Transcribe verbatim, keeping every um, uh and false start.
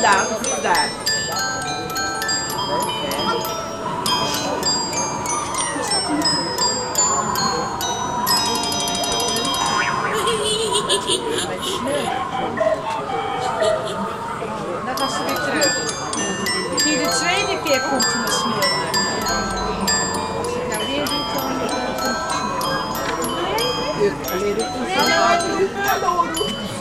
gedaan, het is daar. Dan gaat ze weer terug. Zie je de tweede keer komt ze me smeren. Als ik nou weer doe, dan komt ze smeren. Alleen de